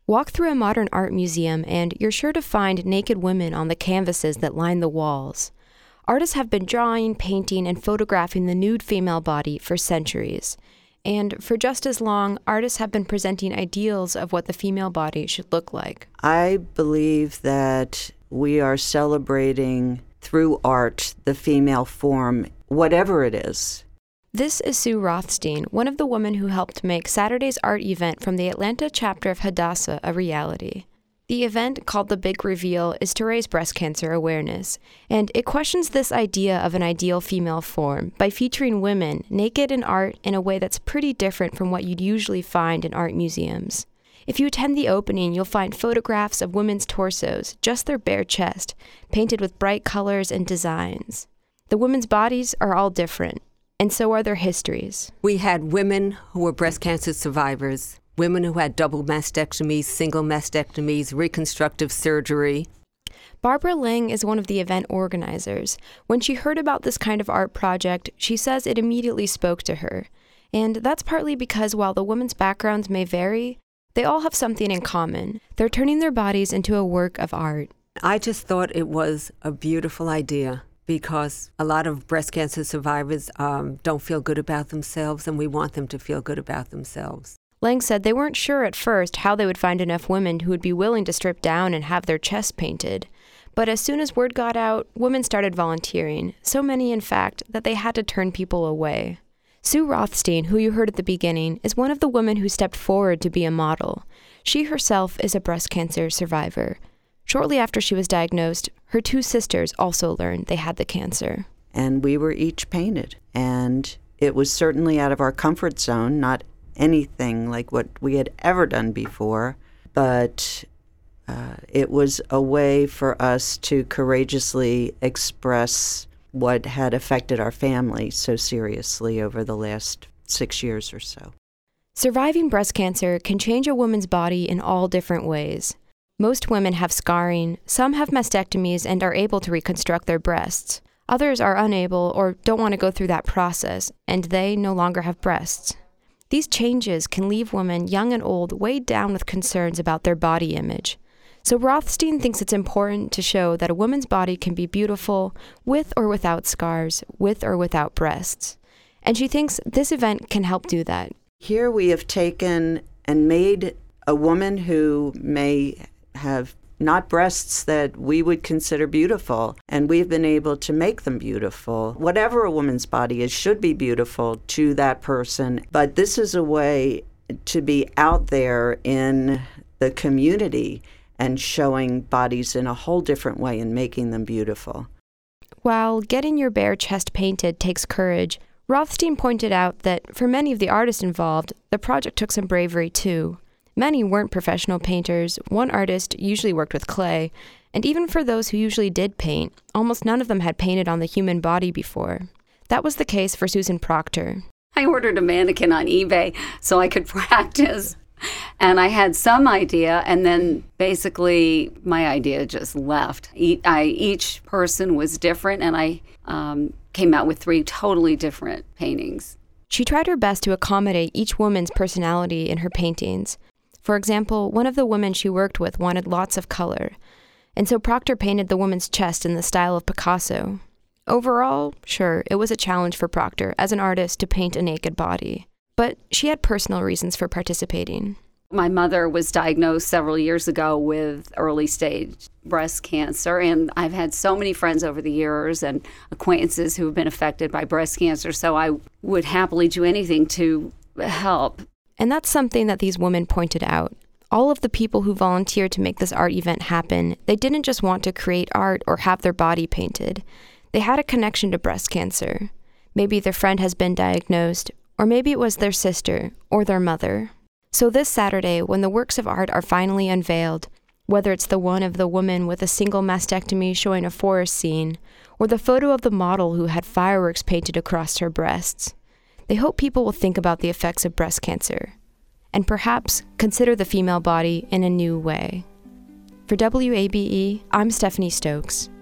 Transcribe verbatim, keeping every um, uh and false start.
Walk through a modern art museum and you're sure to find naked women on the canvases that line the walls. Artists have been drawing, painting, and photographing the nude female body for centuries. And for just as long, artists have been presenting ideals of what the female body should look like. I believe that we are celebrating through art the female form, whatever it is. This is Sue Rothstein, one of the women who helped make Saturday's art event from the Atlanta chapter of Hadassah a reality. The event, called The Big Reveal, is to raise breast cancer awareness, and it questions this idea of an ideal female form by featuring women naked in art in a way that's pretty different from what you'd usually find in art museums. If you attend the opening, you'll find photographs of women's torsos, just their bare chest, painted with bright colors and designs. The women's bodies are all different, and so are their histories. We had women who were breast cancer survivors, women who had double mastectomies, single mastectomies, reconstructive surgery. Barbara Lang is one of the event organizers. When she heard about this kind of art project, she says it immediately spoke to her. And that's partly because while the women's backgrounds may vary, they all have something in common. They're turning their bodies into a work of art. I just thought it was a beautiful idea, because a lot of breast cancer survivors um, don't feel good about themselves, and we want them to feel good about themselves. Lang said they weren't sure at first how they would find enough women who would be willing to strip down and have their chests painted. But as soon as word got out, women started volunteering, so many, in fact, that they had to turn people away. Sue Rothstein, who you heard at the beginning, is one of the women who stepped forward to be a model. She herself is a breast cancer survivor. Shortly after she was diagnosed, her two sisters also learned they had the cancer. And we were each painted. And it was certainly out of our comfort zone, not anything like what we had ever done before. But uh, it was a way for us to courageously express what had affected our family so seriously over the last six years or so. Surviving breast cancer can change a woman's body in all different ways. Most women have scarring, some have mastectomies and are able to reconstruct their breasts. Others are unable or don't want to go through that process, and they no longer have breasts. These changes can leave women, young and old, weighed down with concerns about their body image. So Rothstein thinks it's important to show that a woman's body can be beautiful with or without scars, with or without breasts. And she thinks this event can help do that. Here we have taken and made a woman who may have not breasts that we would consider beautiful, and we've been able to make them beautiful. Whatever a woman's body is should be beautiful to that person, but this is a way to be out there in the community and showing bodies in a whole different way and making them beautiful. While getting your bare chest painted takes courage, Rothstein pointed out that for many of the artists involved, the project took some bravery too. Many weren't professional painters, one artist usually worked with clay, and even for those who usually did paint, almost none of them had painted on the human body before. That was the case for Susan Proctor. I ordered a mannequin on eBay so I could practice, and I had some idea, and then basically my idea just left. E- I, each person was different, and I um, came out with three totally different paintings. She tried her best to accommodate each woman's personality in her paintings. For example, one of the women she worked with wanted lots of color, and so Proctor painted the woman's chest in the style of Picasso. Overall, sure, it was a challenge for Proctor as an artist to paint a naked body, but she had personal reasons for participating. My mother was diagnosed several years ago with early stage breast cancer, and I've had so many friends over the years and acquaintances who have been affected by breast cancer, so I would happily do anything to help. And that's something that these women pointed out. All of the people who volunteered to make this art event happen, they didn't just want to create art or have their body painted. They had a connection to breast cancer. Maybe their friend has been diagnosed, or maybe it was their sister or their mother. So this Saturday, when the works of art are finally unveiled, whether it's the one of the woman with a single mastectomy showing a forest scene, or the photo of the model who had fireworks painted across her breasts, they hope people will think about the effects of breast cancer, and perhaps consider the female body in a new way. For W A B E, I'm Stephanie Stokes.